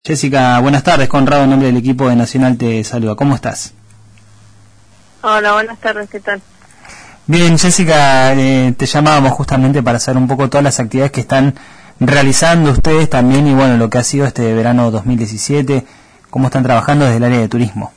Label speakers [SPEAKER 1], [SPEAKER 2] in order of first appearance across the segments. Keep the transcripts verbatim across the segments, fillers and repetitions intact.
[SPEAKER 1] Jessica, buenas tardes. Conrado, en nombre del equipo de Nacional te saluda. ¿Cómo estás?
[SPEAKER 2] Hola, buenas tardes, ¿qué tal?
[SPEAKER 1] Bien, Jessica, eh, te llamábamos justamente para saber un poco todas las actividades que están realizando ustedes también y bueno, lo que ha sido este verano dos mil diecisiete, cómo están trabajando desde el área de turismo.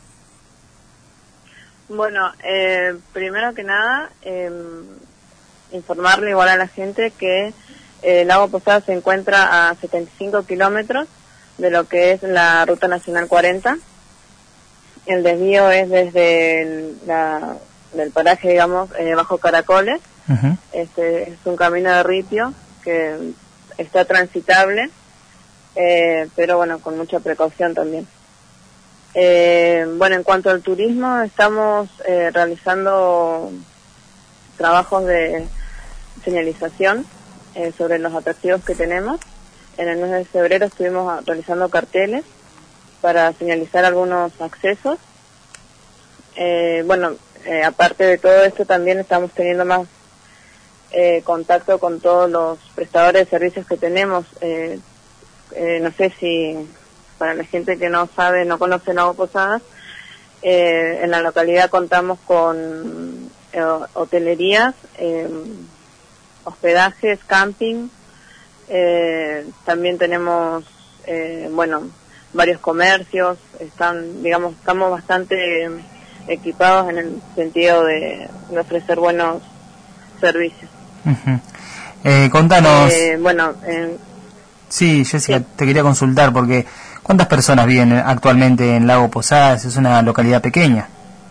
[SPEAKER 2] Bueno, eh, primero que nada, eh, informarle igual a la gente que eh, el Lago Posadas se encuentra a setenta y cinco kilómetros de lo que es la Ruta Nacional cuarenta. El desvío es desde el, la, del paraje, digamos, eh, Bajo Caracoles.
[SPEAKER 1] Uh-huh.
[SPEAKER 2] Este es un camino de ripio que está transitable, eh, pero bueno, con mucha precaución también. Eh, bueno, en cuanto al turismo, estamos eh, realizando trabajos de señalización eh, sobre los atractivos que tenemos. En el mes de febrero estuvimos realizando carteles para señalizar algunos accesos. Eh, bueno, eh, aparte de todo esto, también estamos teniendo más eh, contacto con todos los prestadores de servicios que tenemos. Eh, eh, no sé si para la gente que no sabe, no conoce Lago Posadas, eh, en la localidad contamos con eh, hotelerías, eh, hospedajes, camping. Eh, también tenemos, eh, bueno, varios comercios. Están, digamos, estamos bastante equipados en el sentido de, de ofrecer buenos servicios.
[SPEAKER 1] Uh-huh. Eh, contanos.
[SPEAKER 2] Eh, bueno, eh,
[SPEAKER 1] sí, Jessica,
[SPEAKER 2] sí.
[SPEAKER 1] te quería consultar porque ¿cuántas personas viven actualmente en Lago Posadas? Es una localidad pequeña.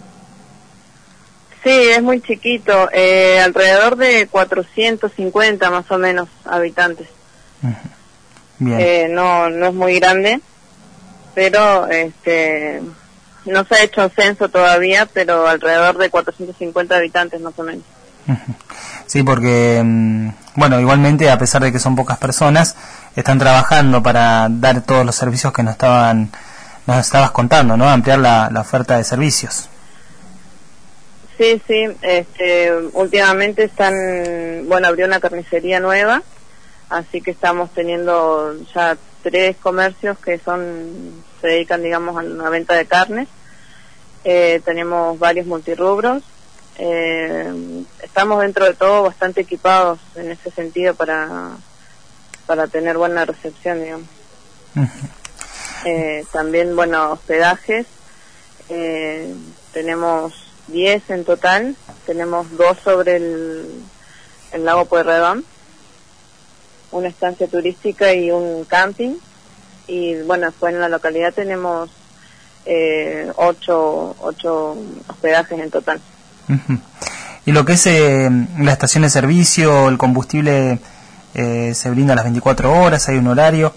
[SPEAKER 2] Sí, es muy chiquito, eh, alrededor de cuatrocientos cincuenta más o menos habitantes.
[SPEAKER 1] Uh-huh. Bien.
[SPEAKER 2] Eh, no, no es muy grande, pero este, no se ha hecho censo todavía, pero alrededor de cuatrocientos cincuenta habitantes más o menos.
[SPEAKER 1] Uh-huh. Sí, porque, bueno, igualmente, a pesar de que son pocas personas, están trabajando para dar todos los servicios que nos estaban, nos estabas contando, ¿no? Ampliar la, la oferta de servicios.
[SPEAKER 2] Sí, sí, este, últimamente están, bueno, abrió una carnicería nueva, así que estamos teniendo ya tres comercios que son, se dedican, digamos, a la venta de carnes. Eh, tenemos varios multirrubros. Eh, estamos dentro de todo bastante equipados en ese sentido para, para tener buena recepción, digamos.
[SPEAKER 1] Uh-huh.
[SPEAKER 2] Eh, también, bueno, hospedajes. Eh, tenemos diez en total. Tenemos dos sobre el, el lago Pueyrredón, una estancia turística y un camping. Y bueno, después en la localidad tenemos eh, ocho, ocho hospedajes en total.
[SPEAKER 1] Uh-huh. Y lo que es eh, la estación de servicio, el combustible eh, se brinda a las veinticuatro horas, hay un horario.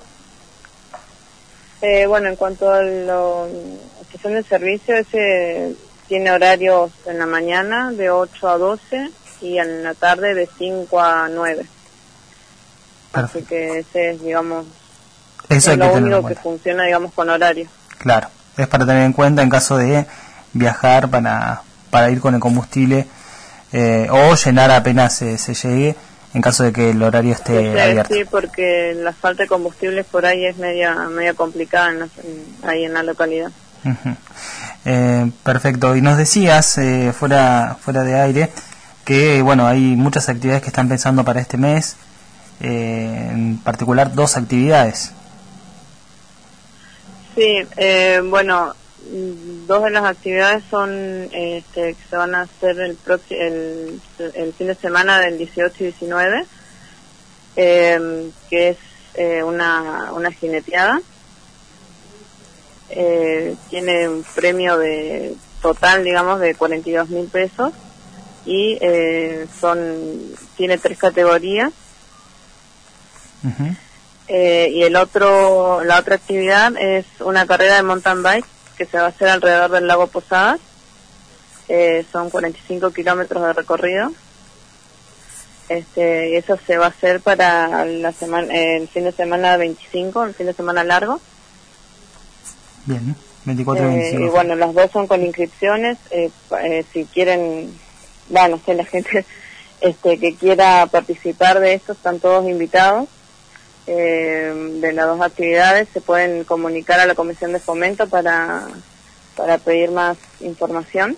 [SPEAKER 2] Eh, bueno, en cuanto a la estación de servicio, ese tiene horarios en la mañana de ocho a doce y en la tarde de cinco a nueve. Perfecto. Así que ese es, digamos,
[SPEAKER 1] Eso
[SPEAKER 2] es lo único que funciona, digamos, con horario.
[SPEAKER 1] Claro, es para tener en cuenta en caso de viajar para, para ir con el combustible eh, o llenar apenas se, se llegue en caso de que el horario esté
[SPEAKER 2] sí, sí,
[SPEAKER 1] abierto.
[SPEAKER 2] Sí, porque la falta de combustible por ahí es media media complicada en la, en, ahí en la localidad.
[SPEAKER 1] Uh-huh. Eh, perfecto. Y nos decías, eh, fuera fuera de aire, que bueno, hay muchas actividades que están pensando para este mes, eh, en particular dos actividades.
[SPEAKER 2] Sí, eh, bueno, dos de las actividades son este, que se van a hacer el, próximo, el, el fin de semana del dieciocho y diecinueve, eh, que es eh, una, una jineteada. Eh, tiene un premio de total, digamos, de cuarenta y dos mil pesos y eh, son tiene tres categorías.
[SPEAKER 1] Uh-huh.
[SPEAKER 2] Eh, y el otro, la otra actividad es una carrera de mountain bike que se va a hacer alrededor del lago Posadas. Eh, son cuarenta y cinco kilómetros de recorrido. Este, y eso se va a hacer para la semana, eh, el fin de semana veinticinco, el fin de semana largo.
[SPEAKER 1] Bien, veinticuatro y
[SPEAKER 2] eh,
[SPEAKER 1] veinticinco.
[SPEAKER 2] Y bueno, las dos son con inscripciones. Eh, eh, si quieren, bueno, no sé, la gente este, que quiera participar de esto están todos invitados. eh, de las dos actividades se pueden comunicar a la Comisión de Fomento para, para pedir más información.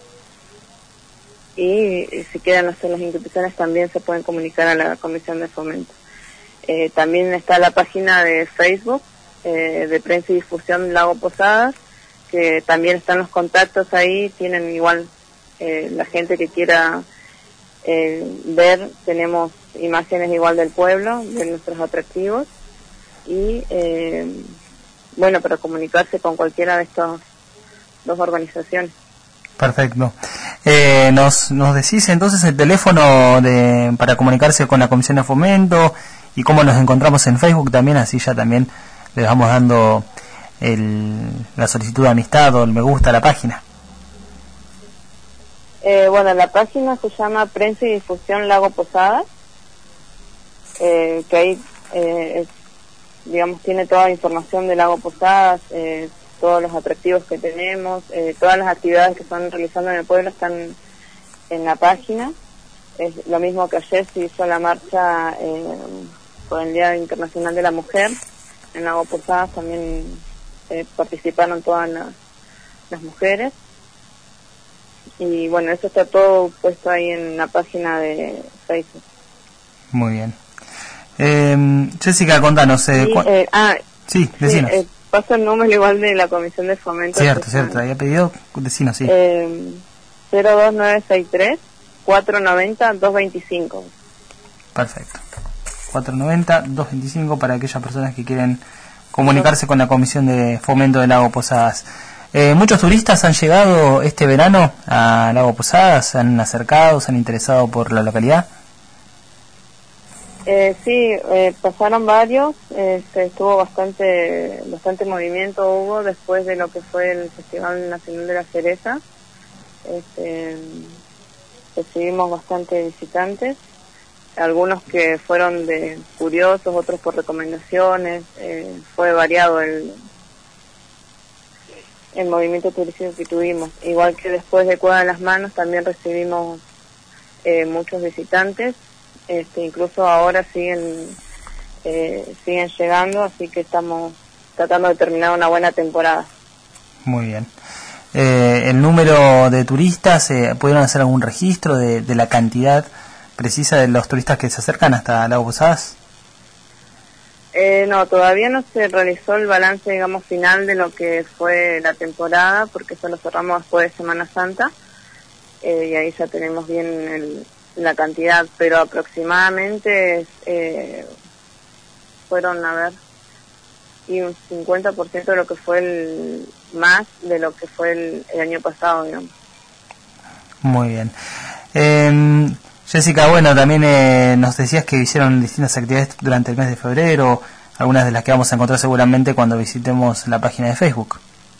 [SPEAKER 2] Y, y si quieren hacer las inscripciones también se pueden comunicar a la Comisión de Fomento. Eh, también está la página de Facebook eh, de Prensa y Difusión Lago Posadas, que también están los contactos ahí, tienen igual eh, la gente que quiera eh, ver, tenemos imágenes igual del pueblo, de nuestros atractivos, y eh, bueno, para comunicarse con cualquiera de estas dos organizaciones.
[SPEAKER 1] Perfecto. Eh, nos, nos decís entonces el teléfono de, para comunicarse con la Comisión de Fomento y cómo nos encontramos en Facebook también, así ya también les vamos dando el, la solicitud de amistad o el me gusta a la página.
[SPEAKER 2] Eh, bueno, la página se llama Prensa y Difusión Lago Posadas, eh, que ahí, eh, es, digamos, tiene toda la información de Lago Posadas, eh, todos los atractivos que tenemos, eh, todas las actividades que están realizando en el pueblo están en la página. Es lo mismo que ayer se hizo la marcha eh, por el Día Internacional de la Mujer en Lago Posadas, también eh, participaron todas la, las mujeres. Y bueno, eso está todo puesto ahí en la página de Facebook.
[SPEAKER 1] Muy bien. Eh, Jessica, contanos. Eh,
[SPEAKER 2] y, eh, ah,
[SPEAKER 1] sí, decinos.
[SPEAKER 2] Sí, eh, paso el número igual de la Comisión de Fomento.
[SPEAKER 1] Cierto, cierto, había pedido, decinos, sí.
[SPEAKER 2] Eh, cero dos nueve seis tres, cuatro nueve cero, dos dos cinco.
[SPEAKER 1] Perfecto. cuatro nueve cero, dos dos cinco para aquellas personas que quieren comunicarse con la Comisión de Fomento de Lago Posadas. Eh, muchos turistas han llegado este verano a Lago Posadas, se han acercado, se han interesado por la localidad.
[SPEAKER 2] Eh, sí, eh, pasaron varios, este, estuvo bastante bastante movimiento hubo después de lo que fue el Festival Nacional de la Cereza. Este, recibimos bastante visitantes, algunos que fueron de curiosos, otros por recomendaciones, eh, fue variado el el movimiento turístico que tuvimos. Igual que después de Cueva de las Manos también recibimos eh, muchos visitantes. Este, incluso ahora siguen eh, siguen llegando, así que estamos tratando de terminar una buena temporada.
[SPEAKER 1] Muy bien. Eh, el número de turistas, eh, ¿pudieron hacer algún registro de, de la cantidad precisa de los turistas que se acercan hasta Lago Posadas?
[SPEAKER 2] Eh, no, todavía no se realizó el balance, digamos, final de lo que fue la temporada, porque eso lo cerramos después de Semana Santa, eh, y ahí ya tenemos bien el la cantidad, pero aproximadamente eh, fueron, a ver, y un cincuenta por ciento de lo que fue el más de lo que fue el, el año pasado, digamos.
[SPEAKER 1] Muy bien. Eh, Jessica, bueno, también eh, nos decías que hicieron distintas actividades durante el mes de febrero, algunas de las que vamos a encontrar seguramente cuando visitemos la página de Facebook.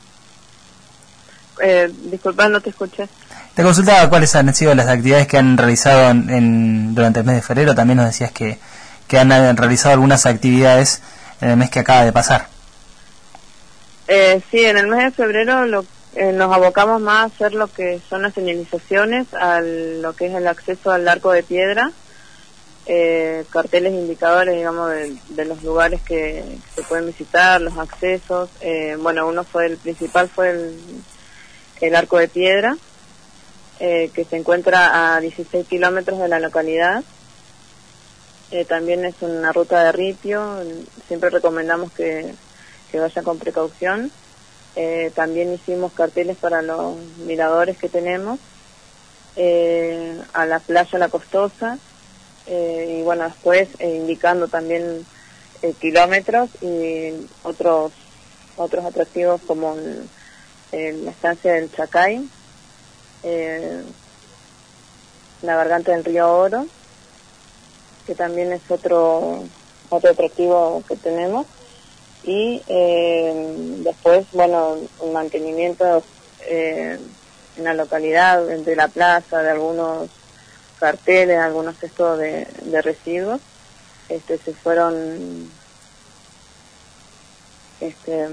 [SPEAKER 2] Eh, disculpa, no te escuché.
[SPEAKER 1] Te consultaba cuáles han sido las actividades que han realizado en, en, durante el mes de febrero. También nos decías que, que han realizado algunas actividades en el mes que acaba de pasar.
[SPEAKER 2] Eh, sí, en el mes de febrero lo, eh, nos abocamos más a hacer lo que son las señalizaciones, a lo que es el acceso al Arco de Piedra, eh, carteles indicadores, digamos, de, de los lugares que, que se pueden visitar, los accesos. Eh, bueno, uno fue el principal, fue el, el Arco de Piedra, Eh, que se encuentra a dieciséis kilómetros de la localidad. Eh, también es una ruta de ripio, siempre recomendamos que, que vayan con precaución. Eh, también hicimos carteles para los miradores que tenemos, eh, a la playa La Costosa, eh, y bueno, después eh, indicando también eh, kilómetros y otros otros atractivos como el, el, la estancia del Chacay, Eh, la garganta del río Oro, que también es otro otro atractivo que tenemos, y eh, después, bueno, mantenimiento eh, en la localidad, de la plaza, de algunos carteles, algunos cestos de, de residuos, este se fueron este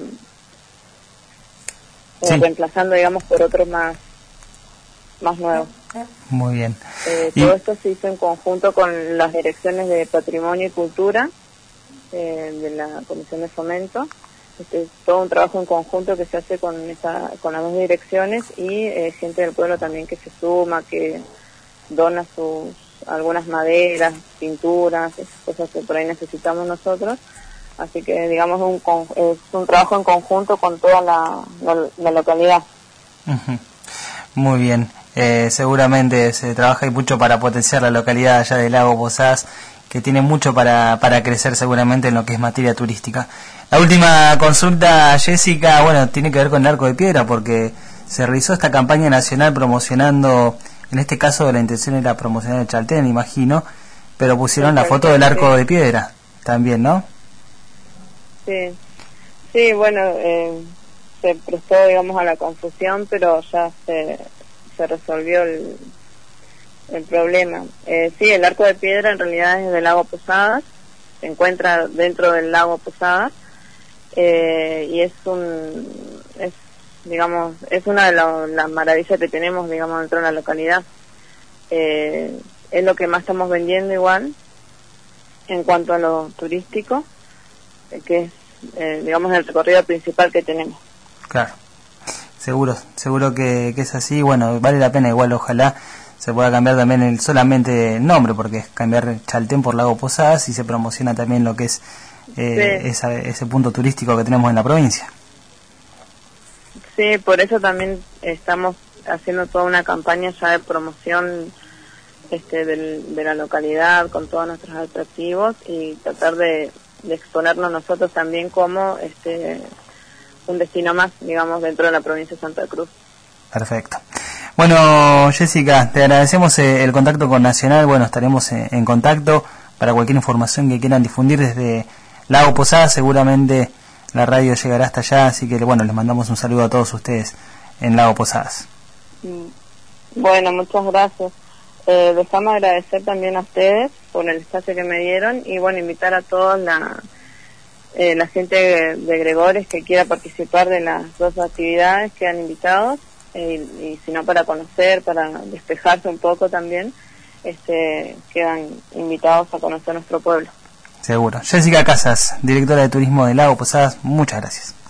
[SPEAKER 2] sí. reemplazando, digamos, por otros más más nuevos.
[SPEAKER 1] Muy bien.
[SPEAKER 2] Eh,
[SPEAKER 1] y...
[SPEAKER 2] Todo esto se hizo en conjunto con las direcciones de Patrimonio y Cultura, eh, de la Comisión de Fomento. Este, es todo un trabajo en conjunto que se hace con esa, con las dos direcciones y eh, gente del pueblo también que se suma, que dona sus algunas maderas, pinturas, esas cosas que por ahí necesitamos nosotros. Así que digamos un, es un trabajo en conjunto con toda la, la, la localidad.
[SPEAKER 1] Uh-huh. Muy bien, eh, seguramente se trabaja y mucho para potenciar la localidad allá del Lago Posadas, que tiene mucho para, para crecer seguramente en lo que es materia turística. La última consulta, Jessica, bueno, tiene que ver con el Arco de Piedra, porque se realizó esta campaña nacional promocionando, en este caso la intención era promocionar el Chaltén, imagino, pero pusieron la foto del Arco de Piedra también, ¿no?
[SPEAKER 2] Sí, sí, bueno, eh, se prestó, digamos, a la confusión, pero ya se, se resolvió el, el problema. Eh, sí, el Arco de Piedra en realidad es del lago Posadas, se encuentra dentro del lago Posadas, eh, y es un, es, digamos, es una de la, las maravillas que tenemos, digamos, dentro de la localidad. Eh, es lo que más estamos vendiendo igual, en cuanto a lo turístico, que es, eh, digamos, el recorrido principal que tenemos.
[SPEAKER 1] Claro, seguro, seguro que, que es así. Bueno, vale la pena igual, ojalá se pueda cambiar también el, solamente el nombre, porque es cambiar Chaltén por Lago Posadas y se promociona también lo que es eh, sí. esa, ese punto turístico que tenemos en la provincia.
[SPEAKER 2] Sí, por eso también estamos haciendo toda una campaña ya de promoción este, del, de la localidad con todos nuestros atractivos y tratar de de exponernos nosotros también como este un destino más, digamos, dentro de la provincia de Santa Cruz.
[SPEAKER 1] Perfecto. Bueno, Jessica, te agradecemos eh, el contacto con Nacional. Bueno, estaremos eh, en contacto para cualquier información que quieran difundir desde Lago Posadas. Seguramente la radio llegará hasta allá, así que bueno, les mandamos un saludo a todos ustedes en Lago Posadas.
[SPEAKER 2] Bueno, muchas gracias. Eh, dejamos agradecer también a ustedes por el espacio que me dieron y bueno, invitar a todos la, eh, la gente de, de Gregores que quiera participar de las dos actividades que han invitado, eh, y, y si no para conocer, para despejarse un poco también, este, quedan invitados a conocer nuestro pueblo.
[SPEAKER 1] Seguro. Jessica Casas, directora de Turismo de Lago Posadas, muchas gracias.